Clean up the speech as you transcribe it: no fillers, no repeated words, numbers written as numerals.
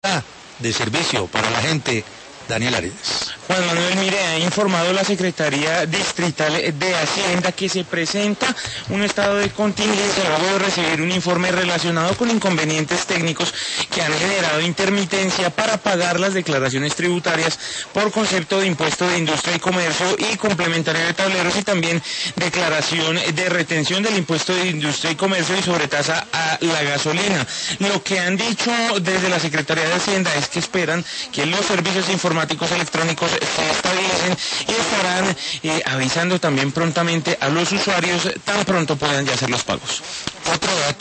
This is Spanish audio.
de servicio para la gente. Daniel Arias. Juan Manuel, mire, ha informado la Secretaría Distrital de Hacienda que se presenta un estado de contingencia luego de recibir un informe relacionado con inconvenientes técnicos que han generado intermitencia para pagar las declaraciones tributarias por concepto de impuesto de industria y comercio y complementario de tableros y también declaración de retención del impuesto de industria y comercio y sobretasa a la gasolina. Lo que han dicho desde la Secretaría de Hacienda es que esperan que los servicios informáticos electrónicos se estabilicen y estarán avisando también prontamente a los usuarios tan pronto puedan ya hacer los pagos. Otro dato